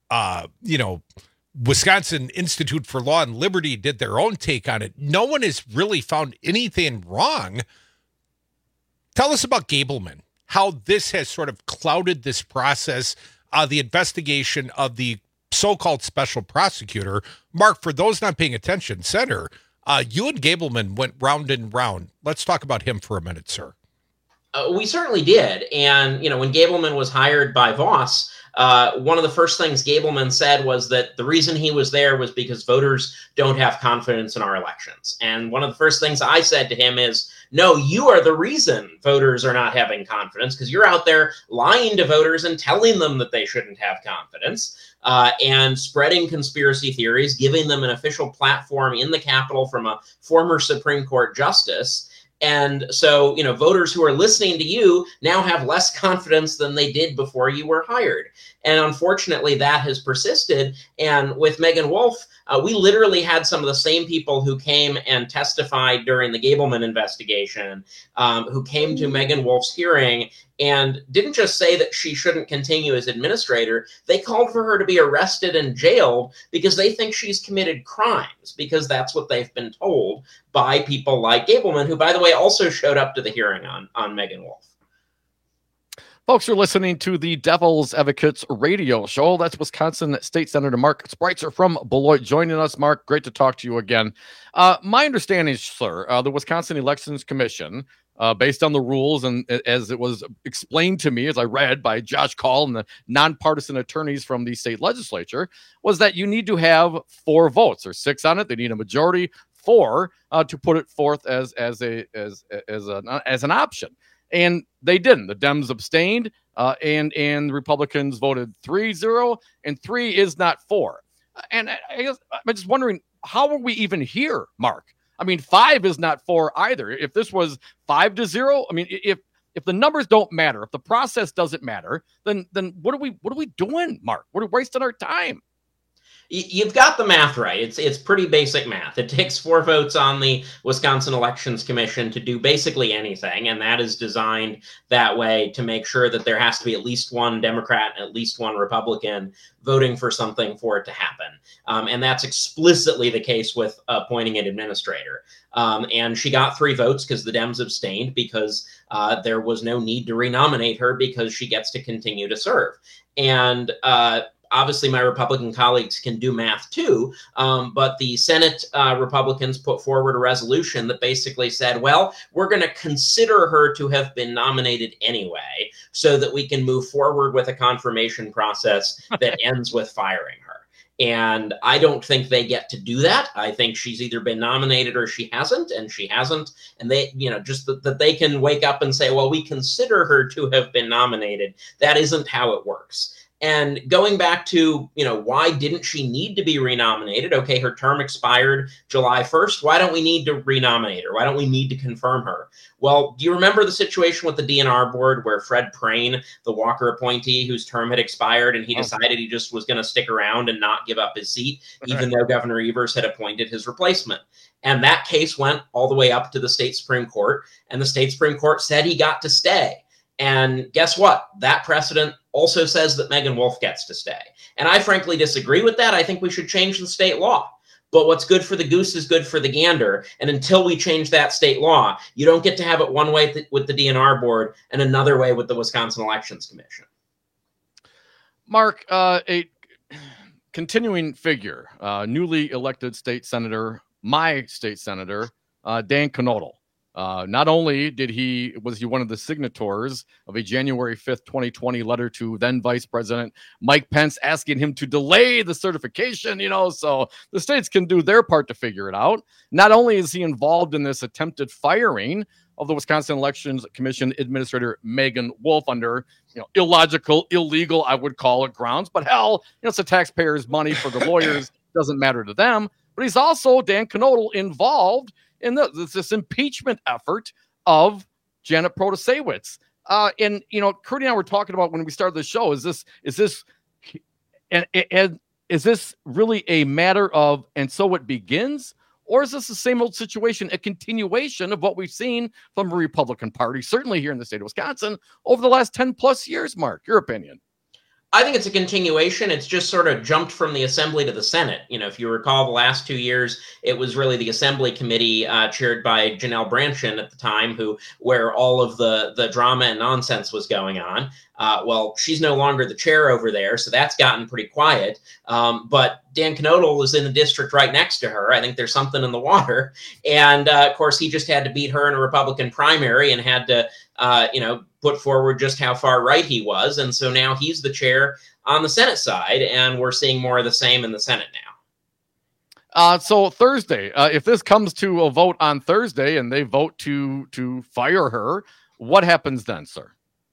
Wisconsin Institute for Law and Liberty did their own take on it. No one has really found anything wrong. Tell us about Gableman, how this has sort of clouded this process, the investigation of the so-called special prosecutor. Mark, for those not paying attention, Senator, you and Gableman went round and round. Let's talk about him for a minute, sir. We certainly did. And, when Gableman was hired by Voss, one of the first things Gableman said was that the reason he was there was because voters don't have confidence in our elections. And one of the first things I said to him is, no, you are the reason voters are not having confidence, because you're out there lying to voters and telling them that they shouldn't have confidence. And spreading conspiracy theories, giving them an official platform in the Capitol from a former Supreme Court justice. And so, voters who are listening to you now have less confidence than they did before you were hired. And unfortunately, that has persisted. And with Megan Wolf, we literally had some of the same people who came and testified during the Gableman investigation, who came to Megan Wolf's hearing and didn't just say that she shouldn't continue as administrator. They called for her to be arrested and jailed because they think she's committed crimes, because that's what they've been told by people like Gableman, who, by the way, also showed up to the hearing on Megan Wolf. Folks are listening to the Devil's Advocates radio show. That's Wisconsin State Senator Mark Spreitzer from Beloit joining us. Mark, great to talk to you again. My understanding, sir, the Wisconsin Elections Commission, based on the rules and as it was explained to me, as I read by Josh Call and the nonpartisan attorneys from the state legislature, was that you need to have 4 votes. There's 6 on it. They need a majority, 4, to put it forth as an option. And they didn't. The Dems abstained, and the Republicans voted 3-0, and 3 is not 4. And I guess I'm just wondering, how are we even here, Mark? I mean, 5 is not 4 either. If this was 5-0, I mean, if the numbers don't matter, if the process doesn't matter, then what are we doing, Mark? We're wasting our time. You've got the math right. It's pretty basic math. It takes 4 votes on the Wisconsin Elections Commission to do basically anything, and that is designed that way to make sure that there has to be at least one Democrat and at least one Republican voting for something for it to happen. And that's explicitly the case with appointing an administrator. And she got 3 votes because the Dems abstained because there was no need to renominate her because she gets to continue to serve. And obviously, my Republican colleagues can do math too, but the Senate Republicans put forward a resolution that basically said, well, we're going to consider her to have been nominated anyway so that we can move forward with a confirmation process that ends with firing her. And I don't think they get to do that. I think she's either been nominated or she hasn't, and she hasn't. And they, just that they can wake up and say, well, we consider her to have been nominated. That isn't how it works. And going back to, why didn't she need to be renominated? Okay, her term expired July 1st. Why don't we need to renominate her? Why don't we need to confirm her? Well, do you remember the situation with the DNR board where Fred Prane, the Walker appointee whose term had expired, and he decided he just was going to stick around and not give up his seat, even though Governor Evers had appointed his replacement? And that case went all the way up to the state Supreme Court, and the state Supreme Court said he got to stay. And guess what? That precedent also says that Megan Wolf gets to stay. And I frankly disagree with that. I think we should change the state law. But what's good for the goose is good for the gander. And until we change that state law, you don't get to have it one way with the DNR board and another way with the Wisconsin Elections Commission. Mark, a continuing figure, newly elected state senator, my state senator, Dan Knodl. Not only was he one of the signatories of a January 5th, 2020 letter to then Vice President Mike Pence asking him to delay the certification, so the states can do their part to figure it out. Not only is he involved in this attempted firing of the Wisconsin Elections Commission Administrator Megan Wolf under, illogical, illegal, I would call it, grounds, but hell, it's the taxpayers' money for the lawyers, doesn't matter to them. But he's also, Dan Knodl, involved in this impeachment effort of Janet Protasiewicz. And, Kurt and I were talking about when we started the show, is this really a matter of, and so it begins? Or is this the same old situation, a continuation of what we've seen from the Republican Party, certainly here in the state of Wisconsin, over the last 10 plus years, Mark? Your opinion? I think it's a continuation. It's just sort of jumped from the Assembly to the Senate. If you recall the last 2 years, it was really the Assembly Committee chaired by Janelle Brandtjen at the time, where all of the drama and nonsense was going on. Well, she's no longer the chair over there, so that's gotten pretty quiet. But Dan Knodl is in the district right next to her. I think there's something in the water. And, of course, he just had to beat her in a Republican primary and had to, put forward just how far right he was. And so now he's the chair on the Senate side, and we're seeing more of the same in the Senate now. So Thursday, if this comes to a vote on Thursday and they vote to fire her, what happens then, sir?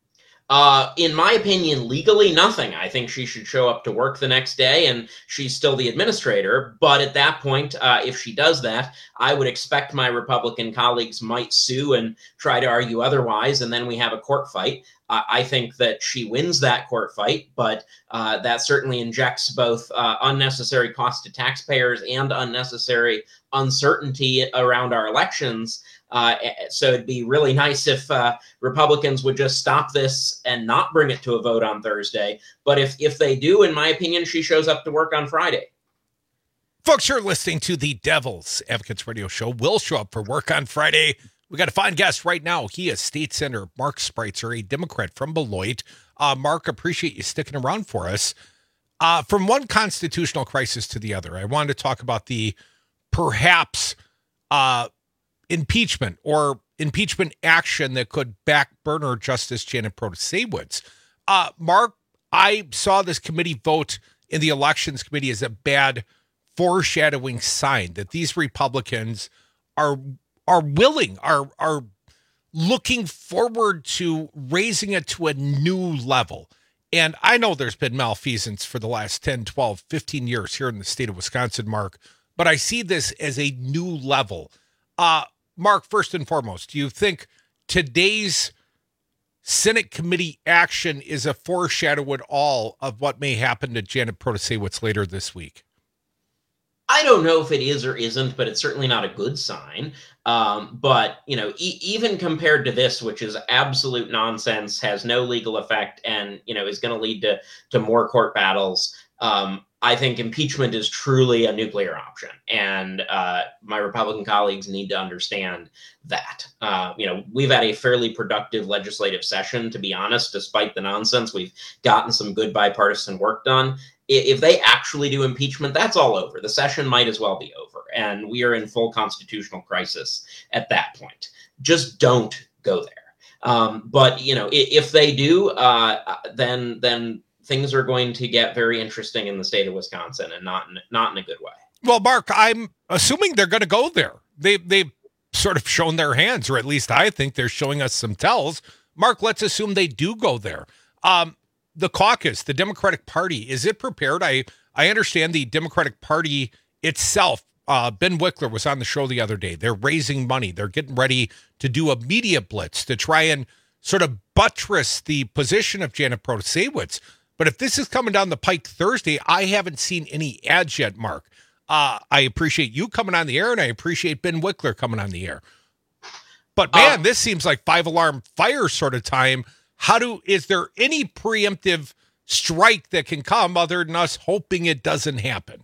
In my opinion, legally, nothing. I think she should show up to work the next day, and she's still the administrator. But at that point, if she does that, I would expect my Republican colleagues might sue and try to argue otherwise, and then we have a court fight. I think that she wins that court fight, but that certainly injects both unnecessary cost to taxpayers and unnecessary uncertainty around our elections. So it'd be really nice if Republicans would just stop this and not bring it to a vote on Thursday. But if they do, in my opinion, she shows up to work on Friday. Folks, you're listening to the Devil's Advocates Radio Show. Will show up for work on Friday. We got a fine guest right now. He is State Senator Mark Spreitzer, a Democrat from Beloit. Mark, appreciate you sticking around for us. From one constitutional crisis to the other, I wanted to talk about the perhaps impeachment or impeachment action that could back burner Justice Janet Protasiewicz. Mark, I saw this committee vote in the Elections Committee as a bad foreshadowing sign that these Republicans are willing, are looking forward to raising it to a new level. And I know there's been malfeasance for the last 10, 12, 15 years here in the state of Wisconsin, Mark, but I see this as a new level. Mark, first and foremost, do you think today's Senate committee action is a foreshadow at all of what may happen to Janet Protasiewicz later this week? I don't know if it is or isn't, but it's certainly not a good sign. But, even compared to this, which is absolute nonsense, has no legal effect, and, is going to lead to more court battles, I think impeachment is truly a nuclear option. And my Republican colleagues need to understand that. We've had a fairly productive legislative session, to be honest, despite the nonsense. We've gotten some good bipartisan work done. If they actually do impeachment, that's all over. The session might as well be over. And we are in full constitutional crisis at that point. Just don't go there. But, if they do, then things are going to get very interesting in the state of Wisconsin, and not in a good way. Well, Mark, I'm assuming they're going to go there. They've sort of shown their hands, or at least I think they're showing us some tells. Mark, let's assume they do go there. The caucus, the Democratic Party, is it prepared? I understand the Democratic Party itself. Ben Wickler was on the show the other day. They're raising money. They're getting ready to do a media blitz to try and sort of buttress the position of Janet Protasiewicz. But if this is coming down the pike Thursday, I haven't seen any ads yet, Mark. I appreciate you coming on the air, and I appreciate Ben Wickler coming on the air. But, man, this seems like 5-alarm fire sort of time. Is there any preemptive strike that can come other than us hoping it doesn't happen?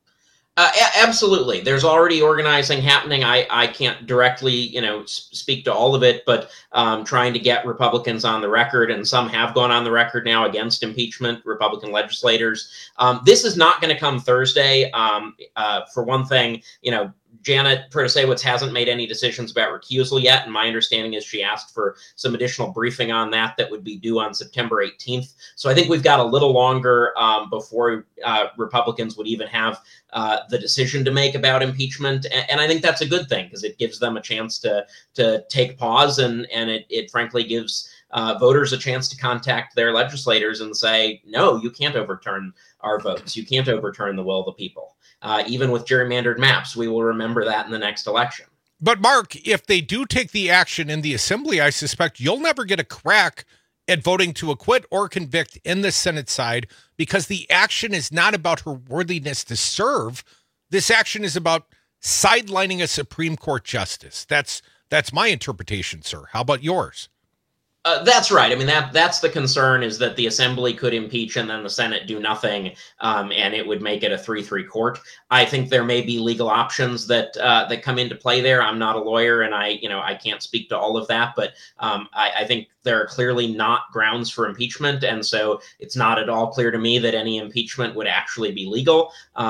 Absolutely. There's already organizing happening. I can't directly, speak to all of it, but trying to get Republicans on the record, and some have gone on the record now against impeachment, Republican legislators. This is not going to come Thursday. For one thing, Janet Protasiewicz hasn't made any decisions about recusal yet, and my understanding is she asked for some additional briefing on that would be due on September 18th. So I think we've got a little longer before Republicans would even have the decision to make about impeachment, and I think that's a good thing, because it gives them a chance to take pause, and it frankly gives voters a chance to contact their legislators and say, no, you can't overturn our votes. You can't overturn the will of the people. Even with gerrymandered maps, we will remember that in the next election. But, Mark, if they do take the action in the Assembly, I suspect you'll never get a crack at voting to acquit or convict in the Senate side, because the action is not about her worthiness to serve. This action is about sidelining a Supreme Court justice. That's my interpretation, sir. How about yours? That's right. I mean, that's the concern, is that the Assembly could impeach and then the Senate do nothing, and it would make it a 3-3 court. I think there may be legal options that come into play there. I'm not a lawyer, and I can't speak to all of that, but I think there are clearly not grounds for impeachment, and so it's not at all clear to me that any impeachment would actually be legal.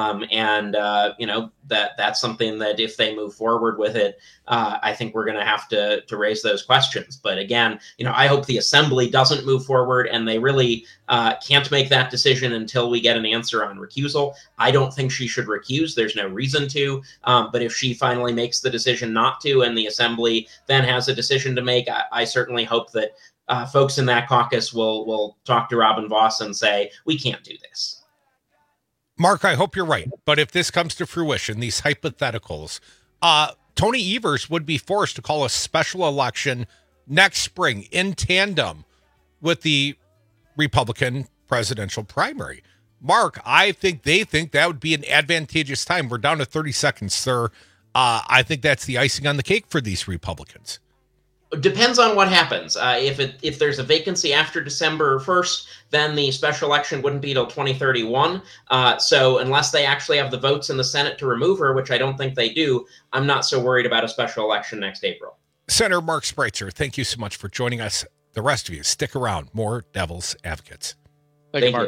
That's something that if they move forward with it, I think we're going to have to raise those questions. But again, I hope the Assembly doesn't move forward, and they really can't make that decision until we get an answer on recusal. I don't think she should recuse. There's no reason to. But if she finally makes the decision not to, and the Assembly then has a decision to make, I certainly hope that folks in that caucus will talk to Robin Vos and say, we can't do this. Mark, I hope you're right. But if this comes to fruition, these hypotheticals, Tony Evers would be forced to call a special election next spring in tandem with the Republican presidential primary. Mark, I think they think that would be an advantageous time. We're down to 30 seconds, sir. I think that's the icing on the cake for these Republicans. Depends on what happens. If there's a vacancy after December 1st, then the special election wouldn't be till 2031. So unless they actually have the votes in the Senate to remove her, which I don't think they do, I'm not so worried about a special election next April. Senator Mark Spreitzer, thank you so much for joining us. The rest of you, stick around. More Devil's Advocates. Thank you, Mark.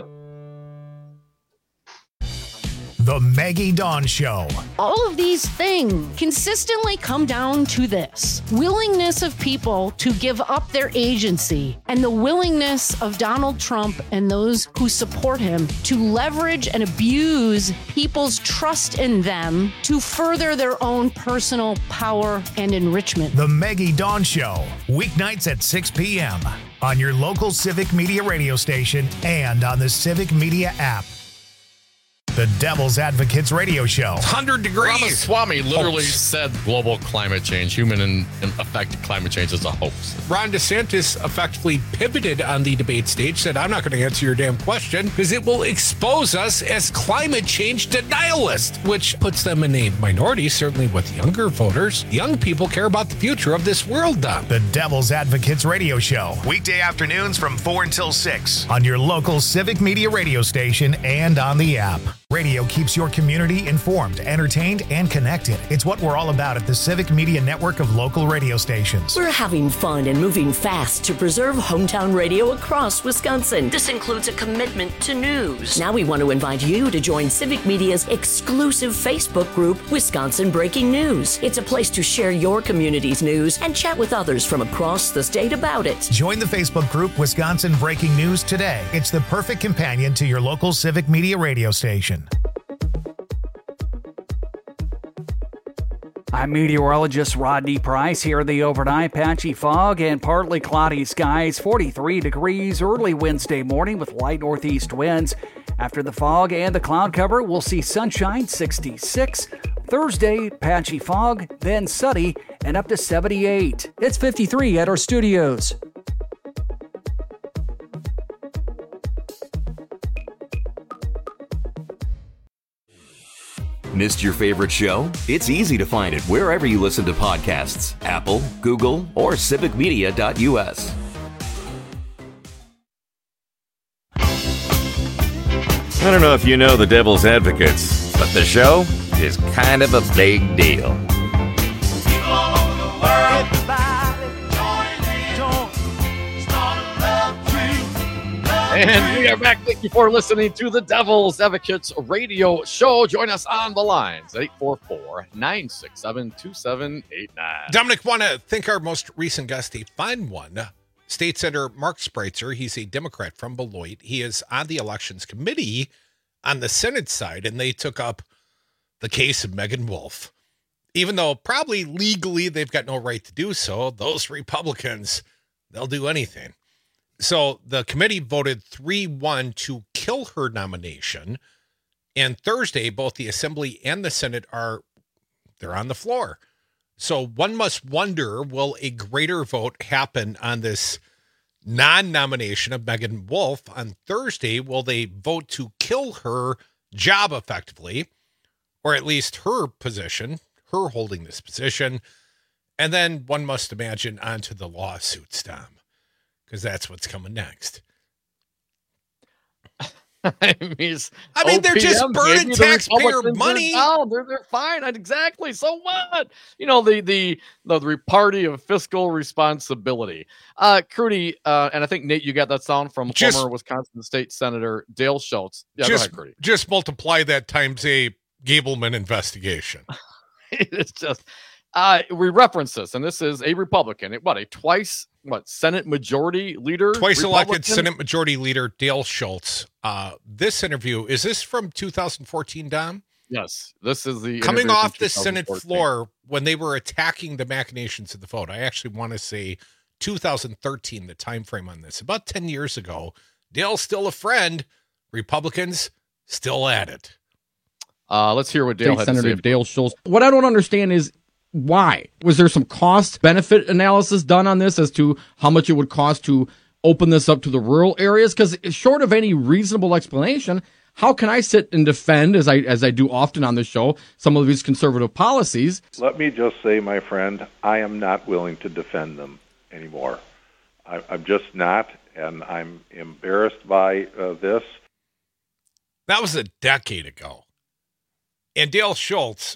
The Maggie Dawn Show. All of these things consistently come down to this: willingness of people to give up their agency, and the willingness of Donald Trump and those who support him to leverage and abuse people's trust in them to further their own personal power and enrichment. The Maggie Dawn Show, weeknights at 6 p.m. on your local Civic Media radio station and on the Civic Media app. The Devil's Advocates Radio Show. 100 degrees. Ramaswamy literally said global climate change, human and affected climate change is a hoax. Ron DeSantis effectively pivoted on the debate stage, said, I'm not going to answer your damn question because it will expose us as climate change denialists, which puts them in a minority, certainly with younger voters. Young people care about the future of this world, Dom. The Devil's Advocates Radio Show. Weekday afternoons from 4 until 6 on your local Civic Media radio station and on the app. Radio keeps your community informed, entertained, and connected. It's what we're all about at the Civic Media network of local radio stations. We're having fun and moving fast to preserve hometown radio across Wisconsin. This includes a commitment to news. Now we want to invite you to join Civic Media's exclusive Facebook group, Wisconsin Breaking News. It's a place to share your community's news and chat with others from across the state about it. Join the Facebook group Wisconsin Breaking News today. It's the perfect companion to your local Civic Media radio station. I'm meteorologist Rodney Price. Here are the overnight patchy fog and partly cloudy skies, 43 degrees early Wednesday morning with light northeast winds. After the fog and the cloud cover, we'll see sunshine, 66. Thursday, patchy fog, then sunny and up to 78. It's 53 at our studios. Missed your favorite show? It's easy to find it wherever you listen to podcasts. Apple, Google, or civicmedia.us. I don't know if you know the Devil's Advocates, but the show is kind of a big deal. And we are back. Thank you for listening to the Devil's Advocates Radio Show. Join us on the lines, 844-967-2789. Dominic, want to thank our most recent guest, a fine one, State Senator Mark Spreitzer. He's a Democrat from Beloit. He is on the Elections Committee on the Senate side, and they took up the case of Megan Wolf. Even though probably legally they've got no right to do so, those Republicans, they'll do anything. So the committee voted 3-1 to kill her nomination. And Thursday, both the Assembly and the Senate they're on the floor. So one must wonder, will a greater vote happen on this non-nomination of Megan Wolf on Thursday? Will they vote to kill her job effectively, or at least her position, her holding this position? And then one must imagine onto the lawsuits, Tom, because that's what's coming next. I mean, they're just burning taxpayer money. They're fine. Exactly. So what? You know, the party of fiscal responsibility. Crudy, and I think, Nate, you got that sound from former Wisconsin State Senator Dale Schultz. Yeah, go ahead, Crudy. Just multiply that times a Gableman investigation. It's just, we reference this, and this is a Republican. Senate Majority Leader? Twice elected Senate Majority Leader Dale Schultz. This interview, is this from 2014, Dom? Yes, this is the coming off the Senate floor when they were attacking the machinations of the vote. I actually want to say 2013, the time frame on this. About 10 years ago. Dale's still a friend. Republicans still at it. Let's hear what Dale had Senator to say. Dale Schultz. What I don't understand is, why? Was there some cost-benefit analysis done on this as to how much it would cost to open this up to the rural areas? Because short of any reasonable explanation, how can I sit and defend, as I do often on this show, some of these conservative policies? Let me just say, my friend, I am not willing to defend them anymore. I'm just not, and I'm embarrassed by this. That was a decade ago. And Dale Schultz,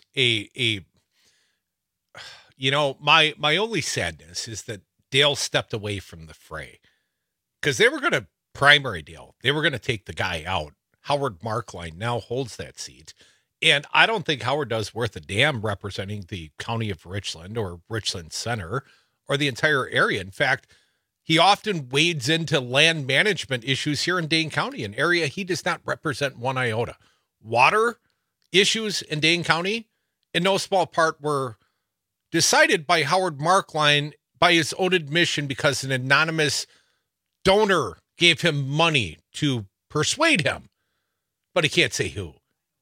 my only sadness is that Dale stepped away from the fray, because they were going to primary Dale. They were going to take the guy out. Howard Markline now holds that seat. And I don't think Howard does worth a damn representing the county of Richland or Richland Center or the entire area. In fact, he often wades into land management issues here in Dane County, an area he does not represent one iota. Water issues in Dane County, in no small part, were decided by Howard Markline by his own admission because an anonymous donor gave him money to persuade him. But he can't say who.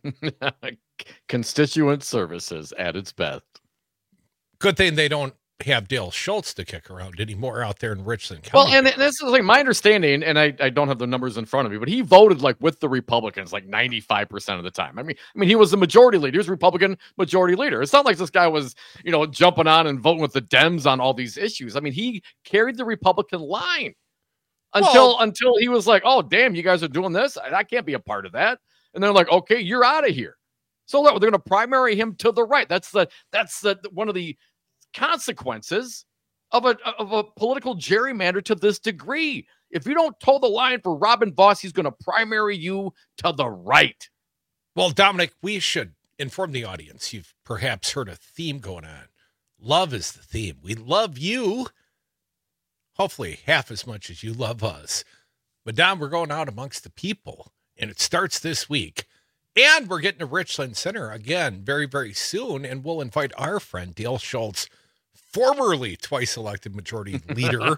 Constituent services at its best. Good thing they don't have Dale Schultz to kick around anymore out there in Richland County. Well, and this is like my understanding, and I don't have the numbers in front of me, but he voted like with the Republicans like 95% of the time. I mean, he was the majority leader. He was Republican majority leader. It's not like this guy was, jumping on and voting with the Dems on all these issues. I mean, he carried the Republican line until he was like, oh, damn, you guys are doing this. I can't be a part of that. And they're like, okay, you're out of here. So they're going to primary him to the right. That's one of the consequences of a political gerrymander to this degree. If you don't toe the line for Robin Vos, he's going to primary you to the right. Well, Dominic, we should inform the audience. You've perhaps heard a theme going on. Love is the theme. We love you, hopefully half as much as you love us. But Dom, we're going out amongst the people, and it starts this week. And we're getting to Richland Center again very, very soon, and we'll invite our friend Dale Schultz, formerly twice elected majority leader,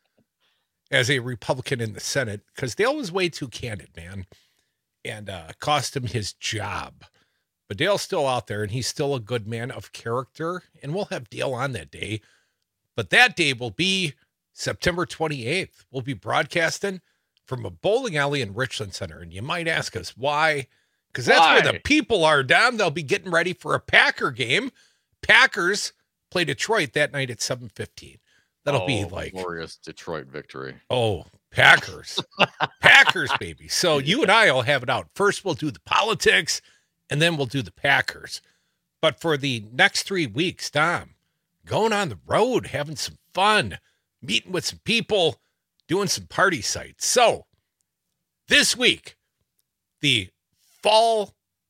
as a Republican in the Senate, because Dale was way too candid, man, and cost him his job. But Dale's still out there, and he's still a good man of character, and we'll have Dale on that day. But that day will be September 28th. We'll be broadcasting from a bowling alley in Richland Center, and you might ask us why. Because that's where the people are, Dom. They'll be getting ready for a Packer game. Packers play Detroit that night at 7:15. That'll be like glorious Detroit victory. Oh, Packers. Packers, baby. So you and I will have it out. First, we'll do the politics, and then we'll do the Packers. But for the next 3 weeks, Dom, going on the road, having some fun, meeting with some people, doing some party sites. So this week, the Fall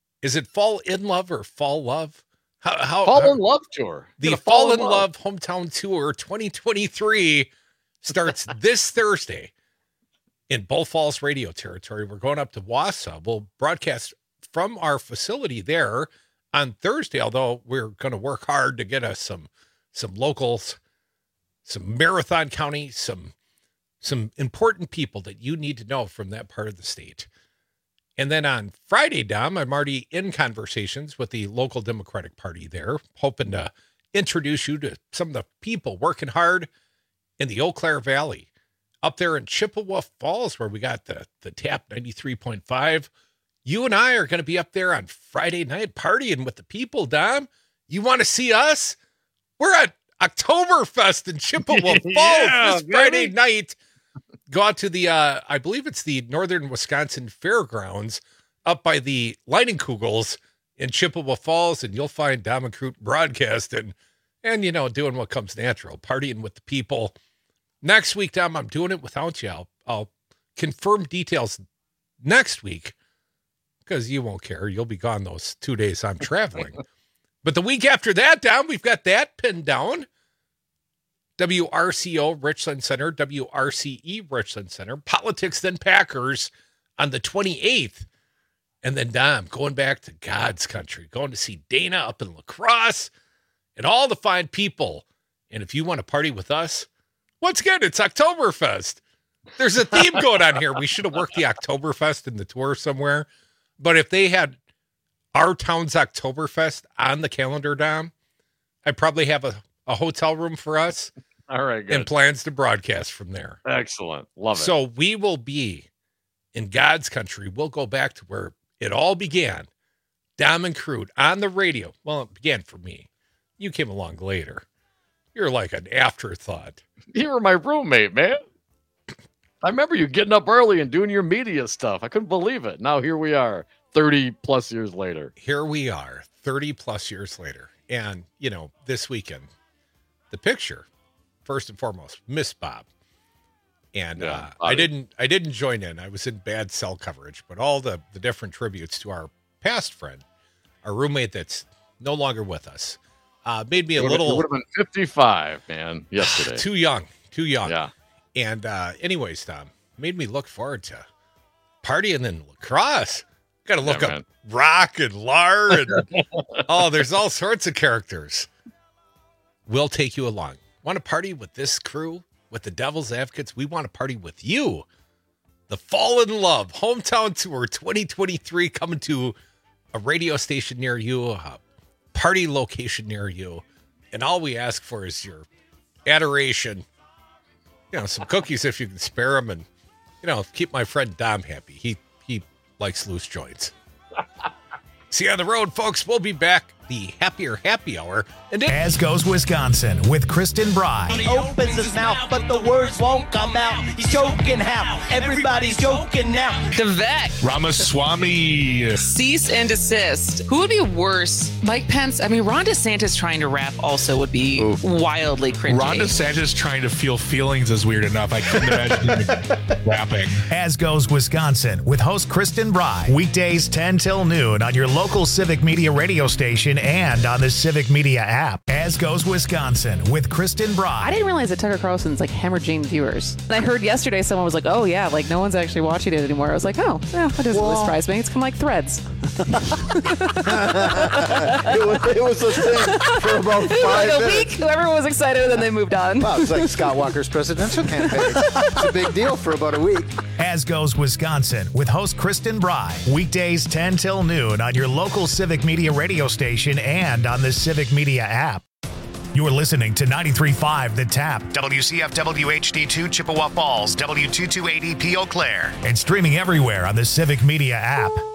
in Love or Fall Love? Fall in Love tour. The Fall in Love Hometown Tour 2023 starts this Thursday in Bull Falls radio territory. We're going up to Wausau. We'll broadcast from our facility there on Thursday, although we're going to work hard to get us some locals, some Marathon County, some important people that you need to know from that part of the state. And then on Friday, Dom, I'm already in conversations with the local Democratic Party there, hoping to introduce you to some of the people working hard in the Eau Claire Valley, up there in Chippewa Falls, where we got the TAP 93.5. You and I are going to be up there on Friday night partying with the people, Dom. You want to see us? We're at Oktoberfest in Chippewa Falls this Friday night. Go out to the, I believe it's the Northern Wisconsin Fairgrounds up by the Leinenkugels in Chippewa Falls, and you'll find Dom and Crute broadcasting and, doing what comes natural, partying with the people. Next week, Dom, I'm doing it without you. I'll confirm details next week because you won't care. You'll be gone those 2 days I'm traveling. But the week after that, Dom, we've got that pinned down. WRCO Richland Center, WRCE Richland Center, Politics Then Packers on the 28th. And then, Dom, going back to God's country, going to see Dana up in La Crosse and all the fine people. And if you want to party with us, once again, it's Oktoberfest. There's a theme going on here. We should have worked the Oktoberfest in the tour somewhere. But if they had our town's Oktoberfest on the calendar, Dom, I'd probably have a hotel room for us. All right, good. And plans to broadcast from there. Excellent. Love it. So we will be in God's country. We'll go back to where it all began. Dom and Crute on the radio. Well, it began for me. You came along later. You're like an afterthought. You were my roommate, man. I remember you getting up early and doing your media stuff. I couldn't believe it. Now here we are, 30 plus years later. Here we are, 30 plus years later. And, this weekend, the picture, first and foremost, Miss Bob. And I didn't join in. I was in bad cell coverage, but all the different tributes to our past friend, our roommate that's no longer with us, made me a little. You would have been 55, man, yesterday. Too young. Yeah. And anyways, Tom, made me look forward to partying in La Crosse. Got to look up man. Rock and Lard. And, there's all sorts of characters. We'll take you along. Want to party with this crew, with the Devil's Advocates? We want to party with you. The Fall in Love Hometown Tour 2023 coming to a radio station near you, a party location near you, and all we ask for is your adoration. Some cookies if you can spare them, and keep my friend Dom happy. He likes loose joints. See you on the road, folks. We'll be back. The Happier Happy Hour. And As Goes Wisconsin with Kristen Bry. He opens his mouth, but the words won't come out. He's joking how? Everybody's joking now. Devek. Ramaswamy. Cease and desist. Who would be worse? Mike Pence? I mean, Ron DeSantis trying to rap also would be wildly cringy. Ron DeSantis trying to feel feelings is weird enough. I couldn't imagine him rapping. As Goes Wisconsin with host Kristen Bry. Weekdays 10 till noon on your local Civic Media radio station and on the Civic Media app. As Goes Wisconsin with Kristen Bry. I didn't realize that Tucker Carlson's like hemorrhaging viewers. And I heard yesterday someone was like, oh yeah, like no one's actually watching it anymore. I was like, oh, yeah, that doesn't really surprise me. It's kind of like Threads. it was a thing for about 5 like a minutes. week, everyone was excited, and then they moved on. Wow, it's like Scott Walker's presidential campaign. It's a big deal for about a week. As Goes Wisconsin with host Kristen Bry. Weekdays 10 till noon on your local Civic Media radio station and on the Civic Media app. You're listening to 93.5 The Tap, WCFW HD2 Chippewa Falls, W228EP Eau Claire, and streaming everywhere on the Civic Media app.